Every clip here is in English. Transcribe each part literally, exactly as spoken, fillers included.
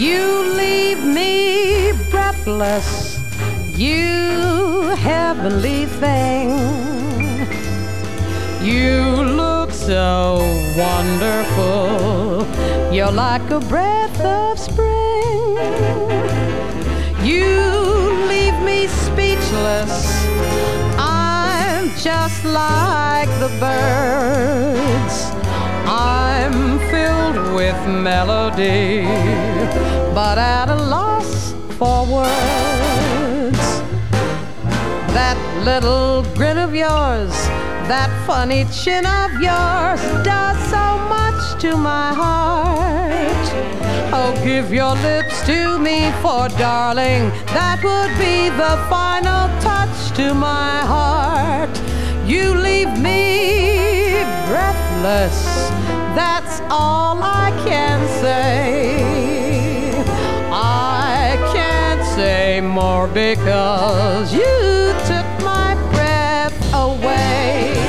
You leave me breathless, you heavenly thing. You look so wonderful, you're like a breath of spring. You leave me speechless, I'm just like the birds. I'm filled with melody, but at a loss for words. That little grin of yours, that funny chin of yours does so much to my heart. Oh, give your lips to me, for darling, that would be the final touch to my heart. You leave me breathless, that's all I can say. I can't say more because you took my breath away.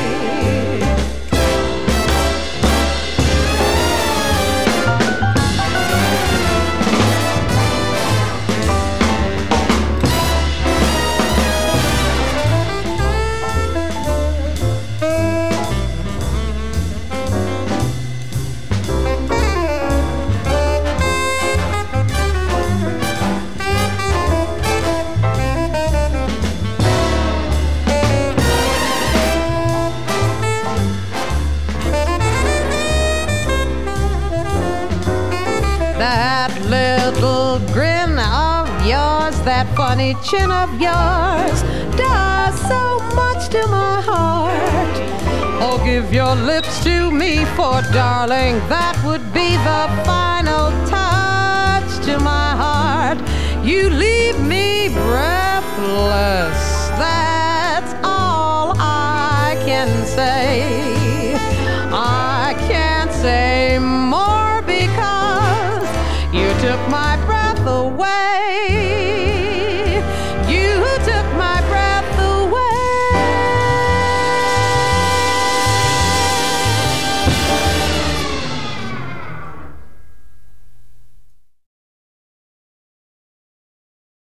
That little grin of yours, that funny chin of yours does so much to my heart. Oh, give your lips to me, for darling, that would be the final touch to my heart. You leave